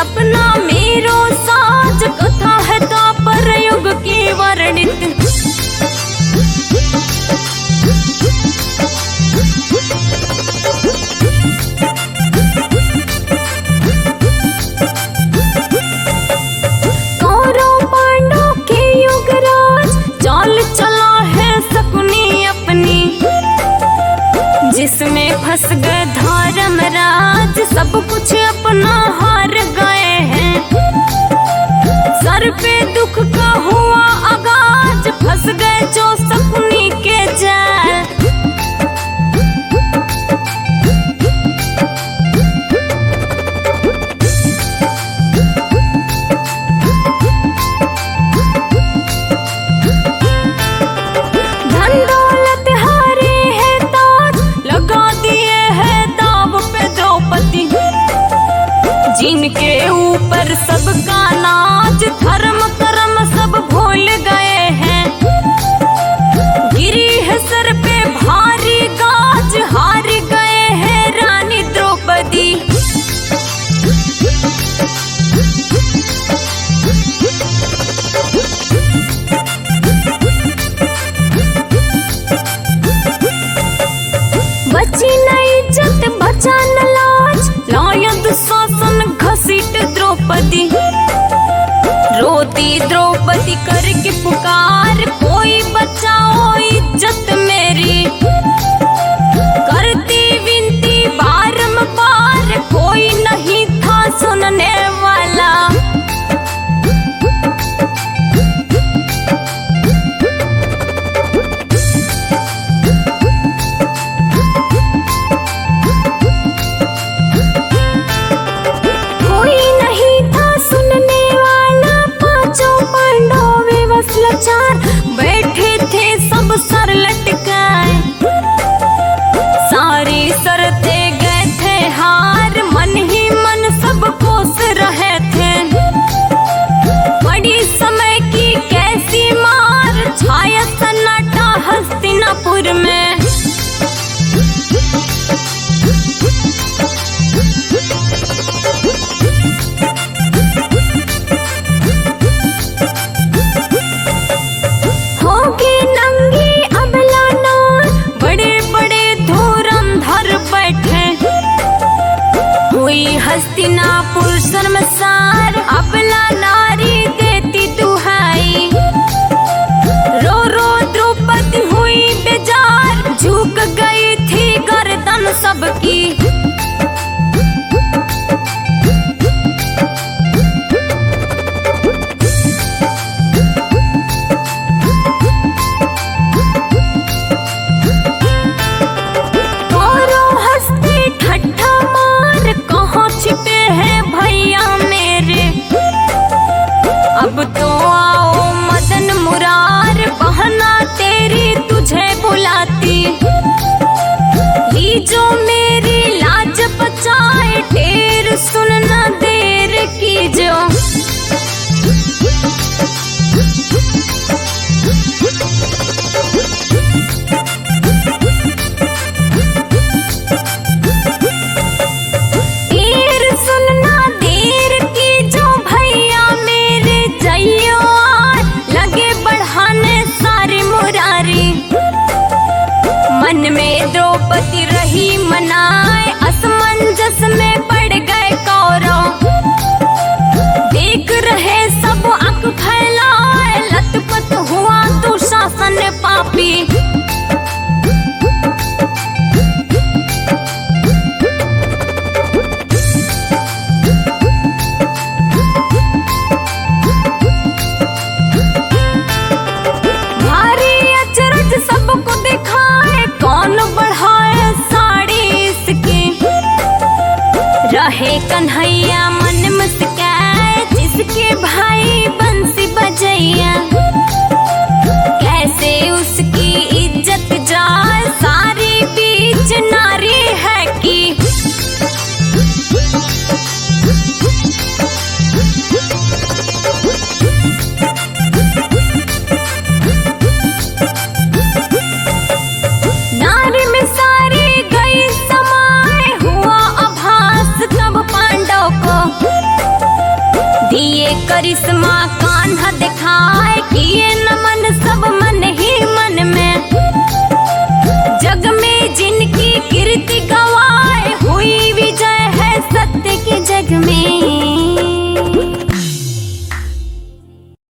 सपना मेरो साज कथा है द्वापर युग की वर्णित। कौरव पांडव के युगराज चाल चला है शकुनी अपनी, जिसमें फंस गए धर्मराज सब कुछ अपना हार गए हैं। सर पे दुख का हुआ आगाज फंस गए जो शकुनी के जाल। धन दौलत हारे है ताज लगा दिए है दाव पे द्रौपदी, जिनके ऊपर सबका नाच धर्म कर्म सब भूल गए हैं। गिरी है सर पे भारी गाज हार गए हैं रानी द्रौपदी। बची न इज्जत बचा न लाज, लाया दुशासन घसीट द्रौपदी। रोती द्रौपदी करके पुकार कोई बचाओ इज्जत मेरी, करती विनती बारंबार कोई नहीं था सुनने वाला। कोई नहीं था सुनने वाला, पांचों पांडव विवश लाचार बैठे थे सब सर लटकाए। सारी सरते गए थे हार मन ही मन सब कोस रहे थे। बड़ी समय की कैसी मार छाया सन्नाटा हस्तिनापुर में। होगी नंगी अबला नार बड़े बड़े धुरंधर बैठे, हुई हस्तिनापुर शर्मसार अबला नारी देती दुहाई। रो रो द्रौपदी हुई बेजार झुक गई थी गर्दन सबकी। कौरव हंसते ठट्ठा मार कहाँ छिपे हैं भैया मेरे, अब तो आओ मदन मुरार बहना तेरी तुझे बुलाती। ही जो मेरी लाज बचाए ढेर सुनना देर की जो। देर सुनना देर की जो भैया मेरे जइयो आए, लगे बढ़ाने सारी मुरारी। मन में द्रौपदी रही मनाए असमंजस में पड़ गए कौरव। देख रहे सब आंख फैलाए लथपथ हुआ दुशासन पापी। भारी अचरज सबको दिखाए कौन बढ़ाए साड़ी इसकी। रहे कन्हैया मन मुस्काए जिसके भाई बंसी बजैया, कैसे उसकी इज्जत जा